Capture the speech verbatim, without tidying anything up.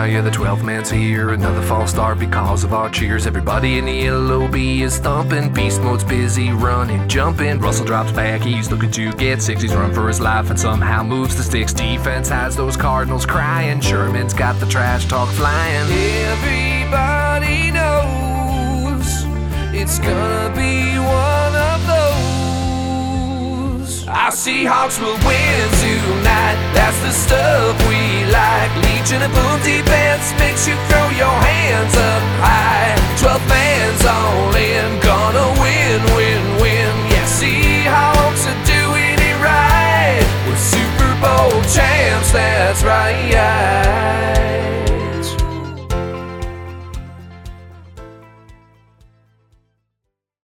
yeah, the twelfth man's here. Another false start because of our cheers. Everybody in the L O B is thumping. Beast mode's busy running, jumping. Russell drops back, he's looking to get six. He's run for his life and somehow moves the sticks. Defense has those Cardinals crying. Sherman's got the trash talk flying. Everybody knows it's gonna be one of those. Our Seahawks will win tonight. That's the stuff we like. Legion and boom defense makes you throw your hands up high. Twelfth man's all in, gonna win, win, win.